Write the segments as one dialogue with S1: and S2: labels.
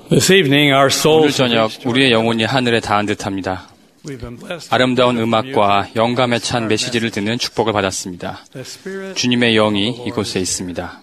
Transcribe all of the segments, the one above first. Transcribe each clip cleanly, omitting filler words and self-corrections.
S1: This evening, our
S2: 오늘
S1: souls
S2: 저녁 우리의 영혼이 하늘에 닿은 듯합니다. 아름다운 음악과 영감에 찬 메시지를 듣는 축복을 받았습니다. 주님의 영이 이곳에 있습니다.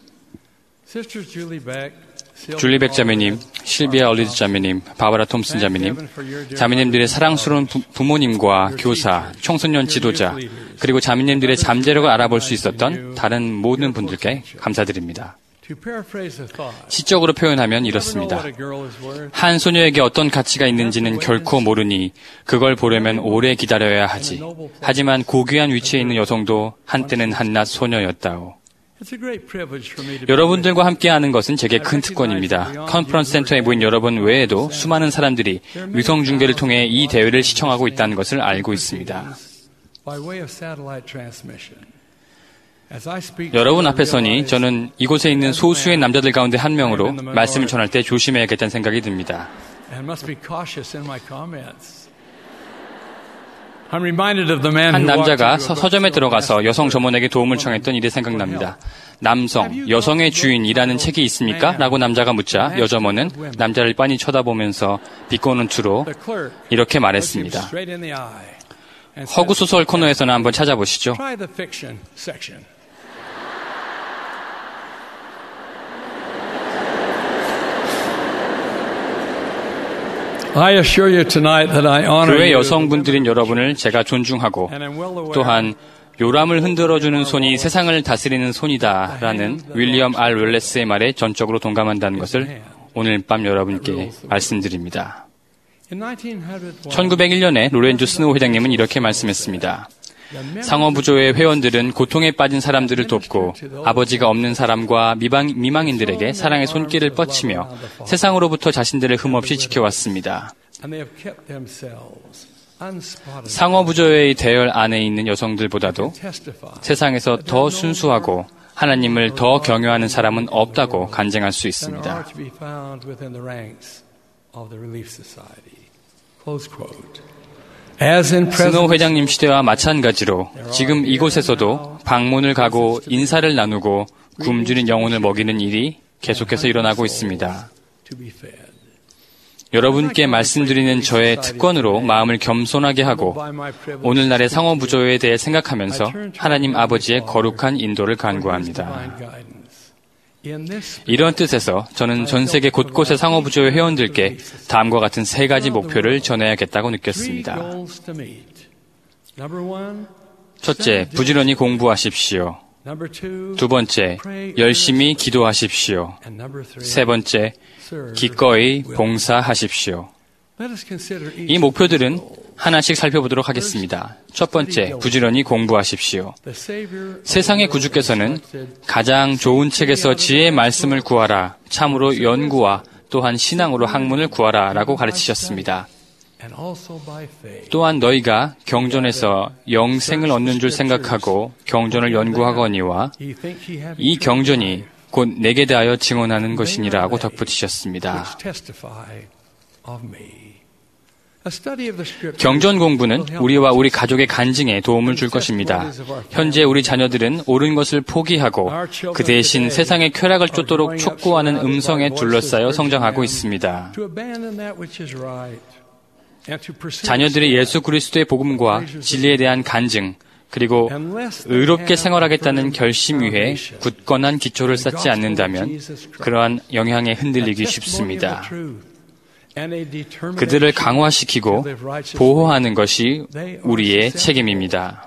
S2: 줄리 백 자매님, 실비아 얼리드 자매님, 바바라 톰슨 자매님, 자매님들의 사랑스러운 부모님과 교사, 청소년 지도자, 그리고 자매님들의 잠재력을 알아볼 수 있었던 다른 모든 분들께 감사드립니다. 시적으로 표현하면 이렇습니다. 한 소녀에게 어떤 가치가 있는지는 결코 모르니 그걸 보려면 오래 기다려야 하지. 하지만 고귀한 위치에 있는 여성도 한때는 한낱 소녀였다오. 여러분들과 함께하는 것은 제게 큰 특권입니다. 컨퍼런스 센터에 모인 여러분 외에도 수많은 사람들이 위성중계를 통해 이 대회를 시청하고 있다는 것을 알고 있습니다. 여러분 앞에 서니 저는 이곳에 있는 소수의 남자들 가운데 한 명으로 말씀을 전할 때 조심해야겠다는 생각이 듭니다. 한 남자가 서점에 들어가서 여성 점원에게 도움을 청했던 일이 생각납니다. 남성, 여성의 주인이라는 책이 있습니까? 라고 남자가 묻자 여점원은 남자를 빤히 쳐다보면서 비꼬는 투로 이렇게 말했습니다. 허구소설 코너에서는 한번 찾아보시죠. 교회 여성분들인 여러분을 제가 존중하고 또한 요람을 흔들어주는 손이 세상을 다스리는 손이다라는 윌리엄 R. 웰레스의 말에 전적으로 동감한다는 것을 오늘 밤 여러분께 말씀드립니다. 1901년에 로렌조 스노우 회장님은 이렇게 말씀했습니다. 상어부조의 회원들은 고통에 빠진 사람들을 돕고 아버지가 없는 사람과 미망인들에게 사랑의 손길을 뻗치며 세상으로부터 자신들을 흠없이 지켜왔습니다. 상어부조의 대열 안에 있는 여성들보다도 세상에서 더 순수하고 하나님을 더 경외하는 사람은 없다고 간증할 수 있습니다. 스노우 회장님 시대와 마찬가지로 지금 이곳에서도 방문을 가고 인사를 나누고 굶주린 영혼을 먹이는 일이 계속해서 일어나고 있습니다. 여러분께 말씀드리는 저의 특권으로 마음을 겸손하게 하고 오늘날의 상어부조에 대해 생각하면서 하나님 아버지의 거룩한 인도를 간구합니다. 이런 뜻에서 저는 전 세계 곳곳의 상어부조의 회원들께 다음과 같은 세 가지 목표를 전해야겠다고 느꼈습니다. 첫째, 부지런히 공부하십시오. 두 번째, 열심히 기도하십시오. 세 번째, 기꺼이 봉사하십시오. 이 목표들은 하나씩 살펴보도록 하겠습니다. 첫 번째, 부지런히 공부하십시오. 세상의 구주께서는 가장 좋은 책에서 지혜의 말씀을 구하라, 참으로 연구와 또한 신앙으로 학문을 구하라 라고 가르치셨습니다. 또한 너희가 경전에서 영생을 얻는 줄 생각하고 경전을 연구하거니와 이 경전이 곧 내게 대하여 증언하는 것이니라고 덧붙이셨습니다. 경전 공부는 우리와 우리 가족의 간증에 도움을 줄 것입니다. 현재 우리 자녀들은 옳은 것을 포기하고 그 대신 세상의 쾌락을 쫓도록 촉구하는 음성에 둘러싸여 성장하고 있습니다. 자녀들이 예수 그리스도의 복음과 진리에 대한 간증, 그리고 의롭게 생활하겠다는 결심 위에 굳건한 기초를 쌓지 않는다면 그러한 영향에 흔들리기 쉽습니다. 그들을 강화시키고 보호하는 것이 우리의 책임입니다.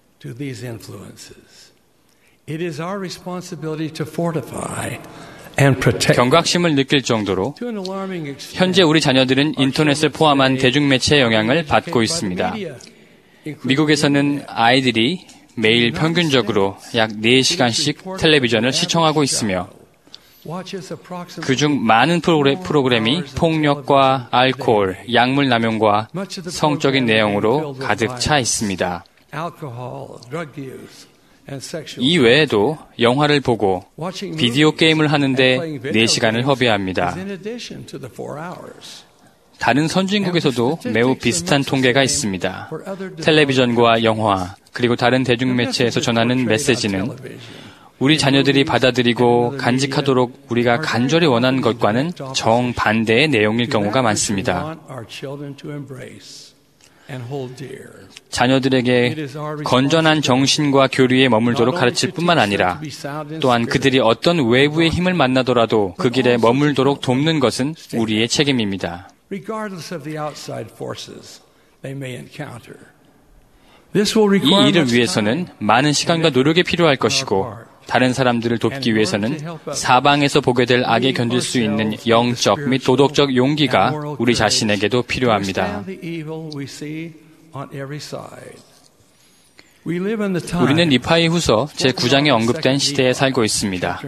S2: 경각심을 느낄 정도로 현재 우리 자녀들은 인터넷을 포함한 대중매체의 영향을 받고 있습니다. 미국에서는 아이들이 매일 평균적으로 약 4시간씩 텔레비전을 시청하고 있으며 그중 많은 프로그램이 폭력과 알코올, 약물 남용과 성적인 내용으로 가득 차 있습니다. 이 외에도 영화를 보고 비디오 게임을 하는데 4시간을 허비합니다. 다른 선진국에서도 매우 비슷한 통계가 있습니다. 텔레비전과 영화, 그리고 다른 대중매체에서 전하는 메시지는 우리 자녀들이 받아들이고 간직하도록 우리가 간절히 원하는 것과는 정반대의 내용일 경우가 많습니다. 자녀들에게 건전한 정신과 교리에 머물도록 가르칠 뿐만 아니라 또한 그들이 어떤 외부의 힘을 만나더라도 그 길에 머물도록 돕는 것은 우리의 책임입니다. 이 일을 위해서는 많은 시간과 노력이 필요할 것이고 다른 사람들을 돕기 위해서는 사방에서 보게 될 악에 견딜 수 있는 영적 및 도덕적 용기가 우리 자신에게도 필요합니다. 우리는 니파이 후서 제9장에 언급된 시대에 살고 있습니다.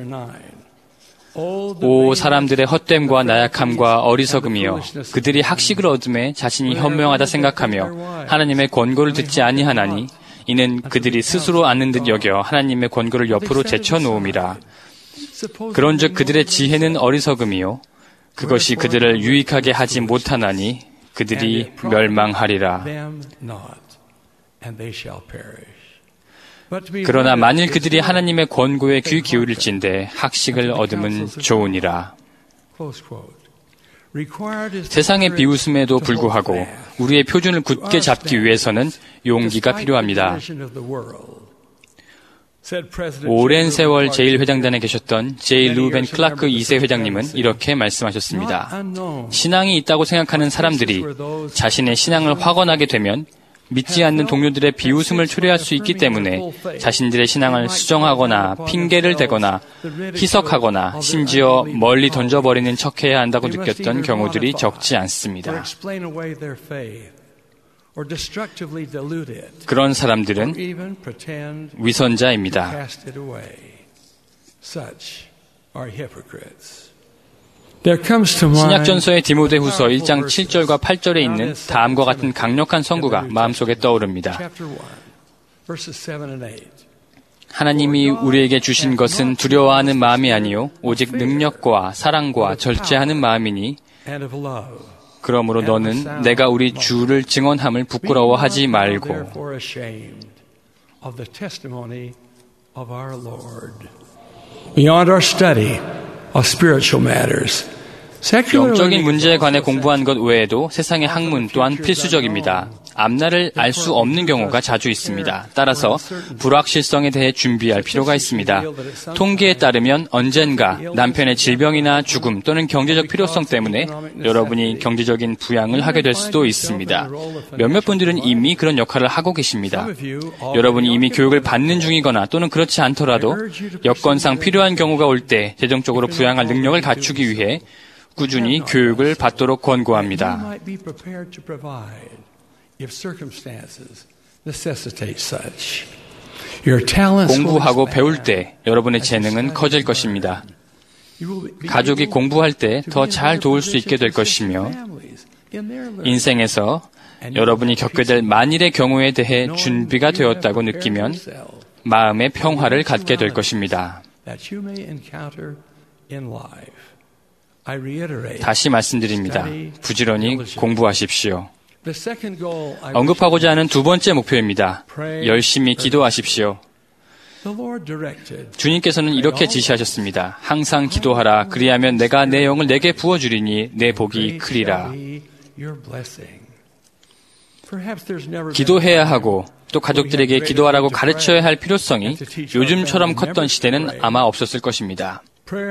S2: 오 사람들의 헛됨과 나약함과 어리석음이여 그들이 학식을 얻음에 자신이 현명하다 생각하며 하나님의 권고를 듣지 아니하나니 이는 그들이 스스로 아는 듯 여겨 하나님의 권고를 옆으로 제쳐놓음이라. 그런즉 그들의 지혜는 어리석음이요 그것이 그들을 유익하게 하지 못하나니 그들이 멸망하리라. 그러나 만일 그들이 하나님의 권고에 귀 기울일진대 학식을 얻으면 좋으니라. 세상의 비웃음에도 불구하고 우리의 표준을 굳게 잡기 위해서는 용기가 필요합니다. 오랜 세월 제1회장단에 계셨던 J. 루벤 클라크 2세 회장님은 이렇게 말씀하셨습니다. 신앙이 있다고 생각하는 사람들이 자신의 신앙을 확언하게 되면 믿지 않는 동료들의 비웃음을 초래할 수 있기 때문에 자신들의 신앙을 수정하거나 핑계를 대거나 희석하거나 심지어 멀리 던져버리는 척해야 한다고 느꼈던 경우들이 적지 않습니다. 그런 사람들은 위선자입니다. 신약전서의 디모데후서 1장 7절과 8절에 있는 다음과 같은 강력한 선구가 마음속에 떠오릅니다. 하나님이 우리에게 주신 것은 두려워하는 마음이 아니요 오직 능력과 사랑과 절제하는 마음이니 그러므로 너는 내가 우리 주를 증언함을 부끄러워하지 말고
S1: Beyond our study of spiritual matters.
S2: 영적인 문제에 관해 공부한 것 외에도 세상의 학문 또한 필수적입니다. 앞날을 알 수 없는 경우가 자주 있습니다. 따라서 불확실성에 대해 준비할 필요가 있습니다. 통계에 따르면 언젠가 남편의 질병이나 죽음 또는 경제적 필요성 때문에 여러분이 경제적인 부양을 하게 될 수도 있습니다. 몇몇 분들은 이미 그런 역할을 하고 계십니다. 여러분이 이미 교육을 받는 중이거나 또는 그렇지 않더라도 여건상 필요한 경우가 올 때 재정적으로 부양할 능력을 갖추기 위해 꾸준히 교육을 받도록 권고합니다. 공부하고 배울 때 여러분의 재능은 커질 것입니다. 가족이 공부할 때 더 잘 도울 수 있게 될 것이며 인생에서 여러분이 겪게 될 만일의 경우에 대해 준비가 되었다고 느끼면 마음의 평화를 갖게 될 것입니다. 다시 말씀드립니다. 부지런히 공부하십시오. 언급하고자 하는 두 번째 목표입니다. 열심히 기도하십시오. 주님께서는 이렇게 지시하셨습니다. 항상 기도하라. 그리하면 내가 내 영을 내게 부어주리니 내 복이 크리라. 기도해야 하고 또 가족들에게 기도하라고 가르쳐야 할 필요성이 요즘처럼 컸던 시대는 아마 없었을 것입니다.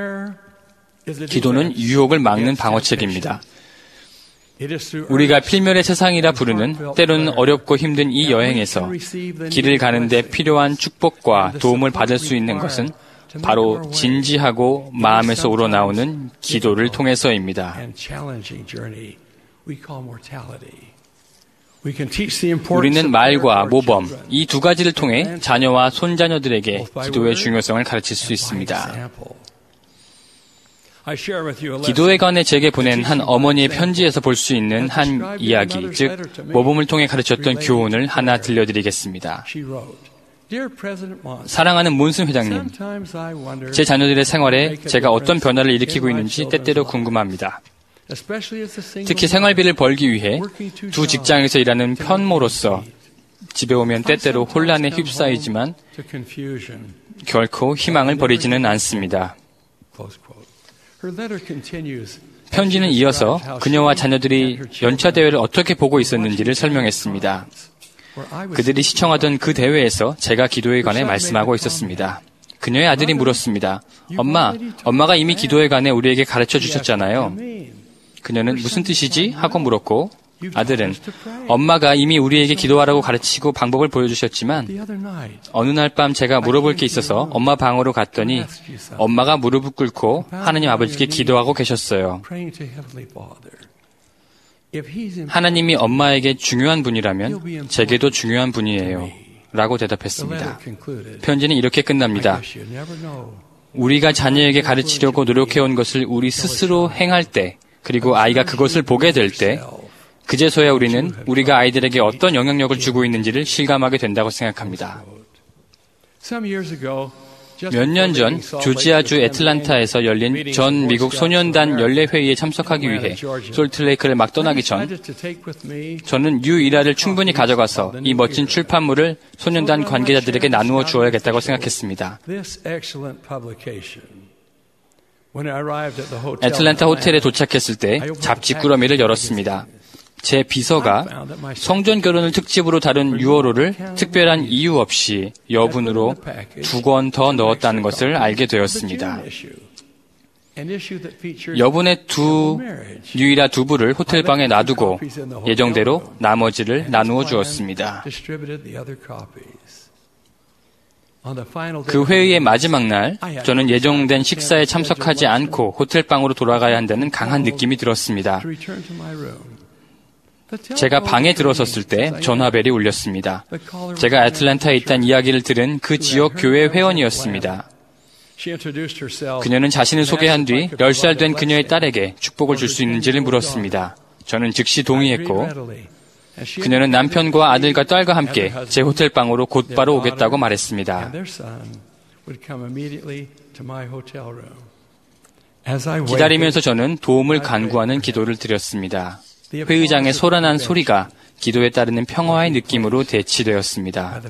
S2: 기도는 유혹을 막는 방어책입니다. 우리가 필멸의 세상이라 부르는 때로는 어렵고 힘든 이 여행에서 길을 가는 데 필요한 축복과 도움을 받을 수 있는 것은 바로 진지하고 마음에서 우러나오는 기도를 통해서입니다. 우리는 말과 모범, 이 두 가지를 통해 자녀와 손자녀들에게 기도의 중요성을 가르칠 수 있습니다. 기도에 관해 제게 보낸 한 어머니의 편지에서 볼 수 있는 한 이야기, 즉 모범을 통해 가르쳤던 교훈을 하나 들려드리겠습니다. 사랑하는 몬슨 회장님, 제 자녀들의 생활에 제가 어떤 변화를 일으키고 있는지 때때로 궁금합니다. 특히 생활비를 벌기 위해 두 직장에서 일하는 편모로서 집에 오면 때때로 혼란에 휩싸이지만 결코 희망을 버리지는 않습니다. 편지는 이어서 그녀와 자녀들이 연차 대회를 어떻게 보고 있었는지를 설명했습니다. 그들이 시청하던 그 대회에서 제가 기도에 관해 말씀하고 있었습니다. 그녀의 아들이 물었습니다. 엄마가 이미 기도에 관해 우리에게 가르쳐 주셨잖아요. 그녀는 무슨 뜻이지? 하고 물었고, 아들은 엄마가 이미 우리에게 기도하라고 가르치고 방법을 보여주셨지만 어느 날 밤 제가 물어볼 게 있어서 엄마 방으로 갔더니 엄마가 무릎을 꿇고 하나님 아버지께 기도하고 계셨어요. 하나님이 엄마에게 중요한 분이라면 제게도 중요한 분이에요. 라고 대답했습니다. 편지는 이렇게 끝납니다. 우리가 자녀에게 가르치려고 노력해온 것을 우리 스스로 행할 때, 그리고 아이가 그것을 보게 될 때, 그제서야 우리는 우리가 아이들에게 어떤 영향력을 주고 있는지를 실감하게 된다고 생각합니다. 몇 년 전 조지아주 애틀란타에서 열린 전 미국 소년단 연례회의에 참석하기 위해 솔트레이크를 막 떠나기 전 저는 뉴이라를 충분히 가져가서 이 멋진 출판물을 소년단 관계자들에게 나누어 주어야겠다고 생각했습니다. 애틀란타 호텔에 도착했을 때 잡지 꾸러미를 열었습니다. 제 비서가 성전 결혼을 특집으로 다룬 유어로를 특별한 이유 없이 여분으로 2권 더 넣었다는 것을 알게 되었습니다. 여분의 뉴이라 2부를 호텔방에 놔두고 예정대로 나머지를 나누어 주었습니다. 그 회의의 마지막 날, 저는 예정된 식사에 참석하지 않고 호텔방으로 돌아가야 한다는 강한 느낌이 들었습니다. 제가 방에 들어섰을 때 전화벨이 울렸습니다. 제가 애틀랜타에 있다는 이야기를 들은 그 지역 교회 회원이었습니다. 그녀는 자신을 소개한 뒤 10살 된 그녀의 딸에게 축복을 줄 수 있는지를 물었습니다. 저는 즉시 동의했고 그녀는 남편과 아들과 딸과 함께 제 호텔방으로 곧바로 오겠다고 말했습니다. 기다리면서 저는 도움을 간구하는 기도를 드렸습니다. 회의장의 소란한 소리가 기도에 따르는 평화의 느낌으로 대치되었습니다.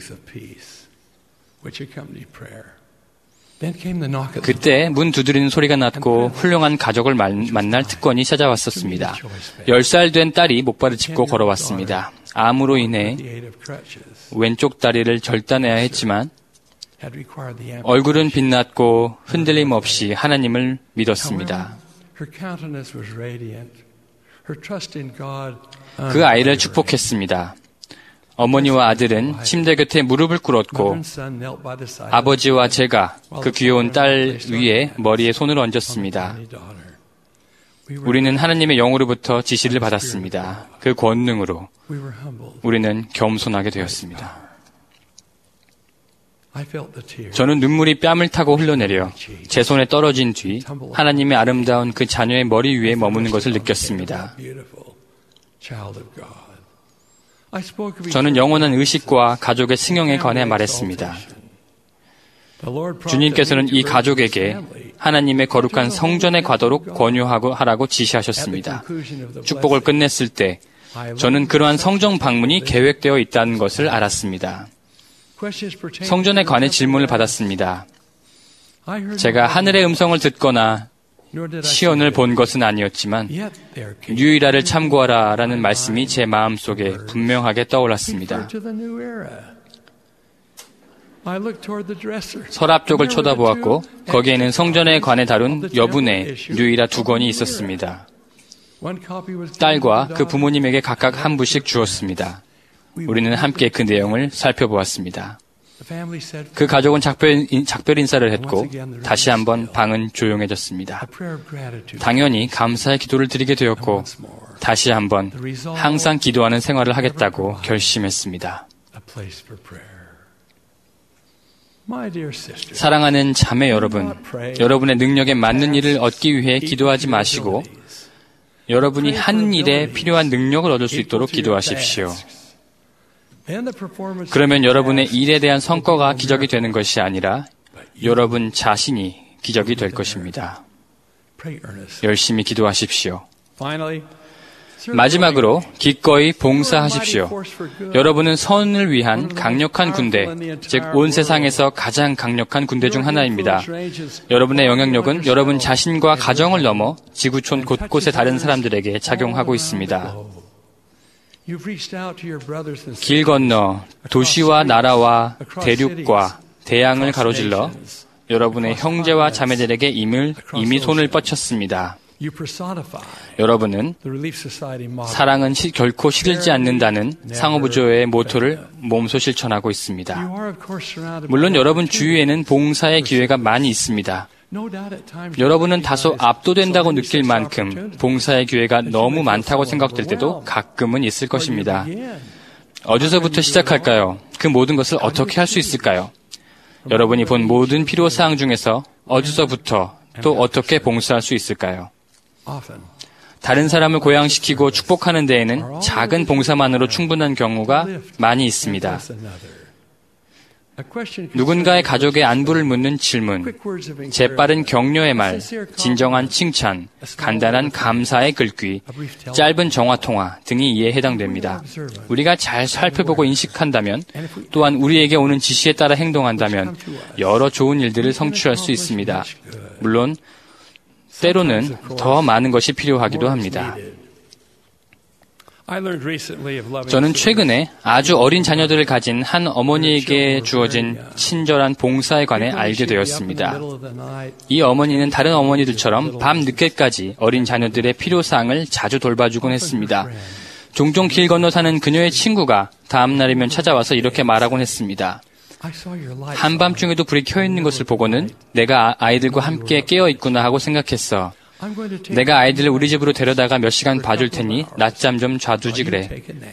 S2: 그때 문 두드리는 소리가 났고 훌륭한 가족을 만날 특권이 찾아왔었습니다. 10살 된 딸이 목발을 짚고 걸어왔습니다. 암으로 인해 왼쪽 다리를 절단해야 했지만 얼굴은 빛났고 흔들림 없이 하나님을 믿었습니다. 그 아이를 축복했습니다. 어머니와 아들은 침대 곁에 무릎을 꿇었고 아버지와 제가 그 귀여운 딸 위에 머리에 손을 얹었습니다. 우리는 하나님의 영으로부터 지시를 받았습니다. 그 권능으로 우리는 겸손하게 되었습니다. 저는 눈물이 뺨을 타고 흘러내려 제 손에 떨어진 뒤 하나님의 아름다운 그 자녀의 머리 위에 머무는 것을 느꼈습니다. 저는 영원한 의식과 가족의 승용에 관해 말했습니다. 주님께서는 이 가족에게 하나님의 거룩한 성전에 가도록 권유하라고 지시하셨습니다. 축복을 끝냈을 때 저는 그러한 성전 방문이 계획되어 있다는 것을 알았습니다. 성전에 관해 질문을 받았습니다. 제가 하늘의 음성을 듣거나 시온을 본 것은 아니었지만 뉴이라를 참고하라라는 말씀이 제 마음속에 분명하게 떠올랐습니다. 서랍 쪽을 쳐다보았고 거기에는 성전에 관해 다룬 여분의 뉴이라 2권이 있었습니다. 딸과 그 부모님에게 각각 한 부씩 주었습니다. 우리는 함께 그 내용을 살펴보았습니다. 그 가족은 작별 인사를 했고 다시 한번 방은 조용해졌습니다. 당연히 감사의 기도를 드리게 되었고 다시 한번 항상 기도하는 생활을 하겠다고 결심했습니다. 사랑하는 자매 여러분, 여러분의 능력에 맞는 일을 얻기 위해 기도하지 마시고 여러분이 하는 일에 필요한 능력을 얻을 수 있도록 기도하십시오. 그러면 여러분의 일에 대한 성과가 기적이 되는 것이 아니라 여러분 자신이 기적이 될 것입니다. 열심히 기도하십시오. 마지막으로 기꺼이 봉사하십시오. 여러분은 선을 위한 강력한 군대, 즉 온 세상에서 가장 강력한 군대 중 하나입니다. 여러분의 영향력은 여러분 자신과 가정을 넘어 지구촌 곳곳의 다른 사람들에게 작용하고 있습니다. 길 건너 도시와 나라와 대륙과 대양을 가로질러 여러분의 형제와 자매들에게 이미 손을 뻗쳤습니다. 여러분은 사랑은 결코 식을지 않는다는 상호부조의 모토를 몸소 실천하고 있습니다. 물론 여러분 주위에는 봉사의 기회가 많이 있습니다. 여러분은 다소 압도된다고 느낄 만큼 봉사의 기회가 너무 많다고 생각될 때도 가끔은 있을 것입니다. 어디서부터 시작할까요? 그 모든 것을 어떻게 할 수 있을까요? 여러분이 본 모든 필요사항 중에서 어디서부터 또 어떻게 봉사할 수 있을까요? 다른 사람을 고양시키고 축복하는 데에는 작은 봉사만으로 충분한 경우가 많이 있습니다. 누군가의 가족의 안부를 묻는 질문, 재빠른 격려의 말, 진정한 칭찬, 간단한 감사의 글귀, 짧은 전화통화 등이 이에 해당됩니다. 우리가 잘 살펴보고 인식한다면, 또한 우리에게 오는 지시에 따라 행동한다면 여러 좋은 일들을 성취할 수 있습니다. 물론 때로는 더 많은 것이 필요하기도 합니다. 저는 최근에 아주 어린 자녀들을 가진 한 어머니에게 주어진 친절한 봉사에 관해 알게 되었습니다. 이 어머니는 다른 어머니들처럼 밤 늦게까지 어린 자녀들의 필요사항을 자주 돌봐주곤 했습니다. 종종 길 건너 사는 그녀의 친구가 다음 날이면 찾아와서 이렇게 말하곤 했습니다. 한밤중에도 불이 켜있는 것을 보고는 내가 아이들과 함께 깨어있구나 하고 생각했어. 내가 아이들을 우리 집으로 데려다가 몇 시간 봐줄 테니 낮잠 좀 자두지 그래.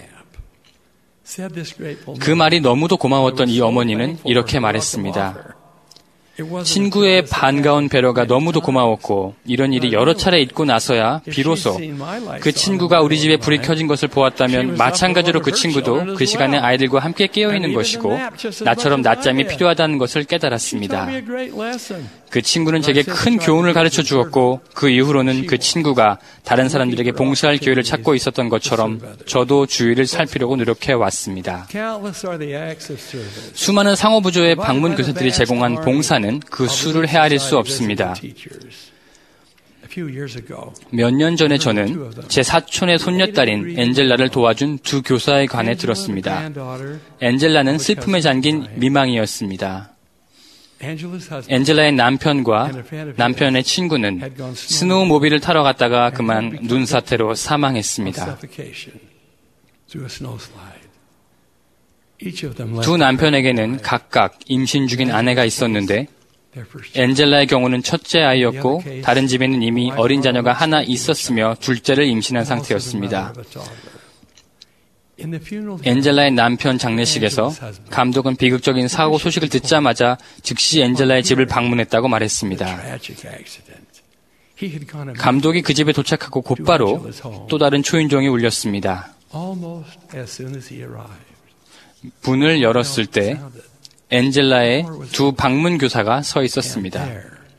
S2: 그 말이 너무도 고마웠던 이 어머니는 이렇게 말했습니다. 친구의 반가운 배려가 너무도 고마웠고 이런 일이 여러 차례 있고 나서야 비로소 그 친구가 우리 집에 불이 켜진 것을 보았다면 마찬가지로 그 친구도 그 시간에 아이들과 함께 깨어있는 것이고 나처럼 낮잠이 필요하다는 것을 깨달았습니다. 그 친구는 제게 큰 교훈을 가르쳐 주었고 그 이후로는 그 친구가 다른 사람들에게 봉사할 기회를 찾고 있었던 것처럼 저도 주위를 살피려고 노력해 왔습니다. 수많은 상호부조의 방문 교사들이 제공한 봉사는 그 수를 헤아릴 수 없습니다. 몇 년 전에 저는 제 사촌의 손녀딸인 엔젤라를 도와준 두 교사에 관해 들었습니다. 엔젤라는 슬픔에 잠긴 미망이었습니다. 엔젤라의 남편과 남편의 친구는 스노우모빌을 타러 갔다가 그만 눈사태로 사망했습니다. 두 남편에게는 각각 임신 중인 아내가 있었는데 엔젤라의 경우는 첫째 아이였고 다른 집에는 이미 어린 자녀가 하나 있었으며 둘째를 임신한 상태였습니다. 엔젤라의 남편 장례식에서 감독은 비극적인 사고 소식을 듣자마자 즉시 엔젤라의 집을 방문했다고 말했습니다. 감독이 그 집에 도착하고 곧바로 또 다른 초인종이 울렸습니다. 문을 열었을 때 엔젤라의 두 방문 교사가 서 있었습니다.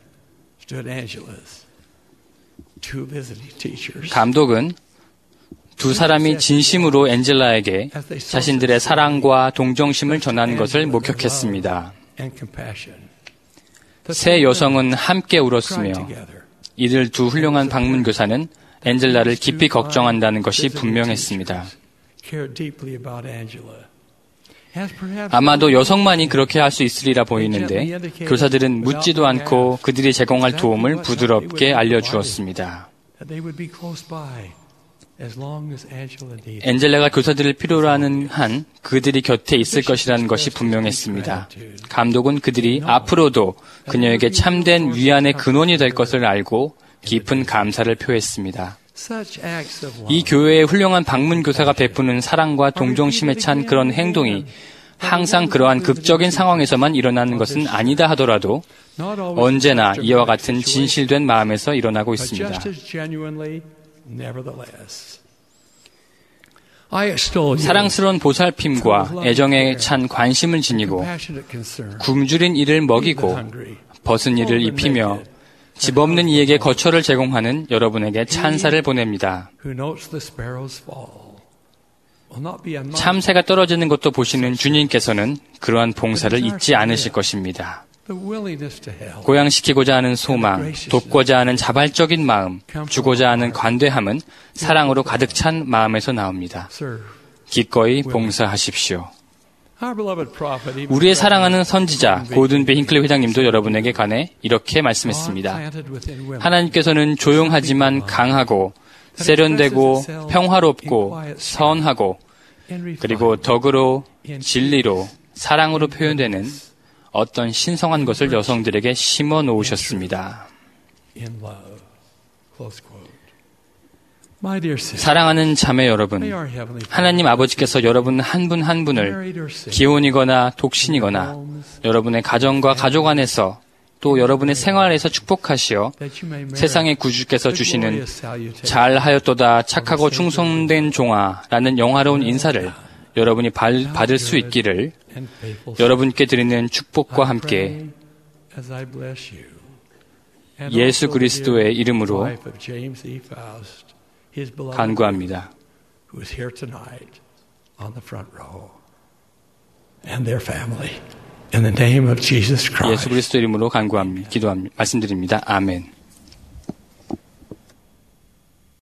S2: 감독은 두 사람이 진심으로 엔젤라에게 자신들의 사랑과 동정심을 전하는 것을 목격했습니다. 세 여성은 함께 울었으며 이들 두 훌륭한 방문 교사는 엔젤라를 깊이 걱정한다는 것이 분명했습니다. 아마도 여성만이 그렇게 할 수 있으리라 보이는데 교사들은 묻지도 않고 그들이 제공할 도움을 부드럽게 알려주었습니다. 엔젤라가 교사들을 필요로 하는 한 그들이 곁에 있을 것이라는 것이 분명했습니다. 감독은 그들이 앞으로도 그녀에게 참된 위안의 근원이 될 것을 알고 깊은 감사를 표했습니다. 이 교회의 훌륭한 방문 교사가 베푸는 사랑과 동정심에 찬 그런 행동이 항상 그러한 극적인 상황에서만 일어나는 것은 아니다 하더라도 언제나 이와 같은 진실된 마음에서 일어나고 있습니다. 사랑스러운 보살핌과 애정에 찬 관심을 지니고 굶주린 이를 먹이고 벗은 이를 입히며 집 없는 이에게 거처를 제공하는 여러분에게 찬사를 보냅니다. 참새가 떨어지는 것도 보시는 주님께서는 그러한 봉사를 잊지 않으실 것입니다. 고양시키고자 하는 소망, 돕고자 하는 자발적인 마음, 주고자 하는 관대함은 사랑으로 가득 찬 마음에서 나옵니다. 기꺼이 봉사하십시오. 우리의 사랑하는 선지자 고든 B. 힌클리 회장님도 여러분에게 관해 이렇게 말씀했습니다. 하나님께서는 조용하지만 강하고 세련되고 평화롭고 선하고 그리고 덕으로 진리로 사랑으로 표현되는 어떤 신성한 것을 여성들에게 심어 놓으셨습니다. 사랑하는 자매 여러분, 하나님 아버지께서 여러분 한 분 한 분을 기혼이거나 독신이거나 여러분의 가정과 가족 안에서 또 여러분의 생활에서 축복하시어 세상의 구주께서 주시는 잘하였도다 착하고 충성된 종아라는 영화로운 인사를 여러분이 받을 수 있기를 여러분께 드리는 축복과 함께 예수 그리스도의 이름으로 간구합니다. 예수 그리스도 이름으로 간구합니다. 기도합니다. 말씀드립니다. 아멘.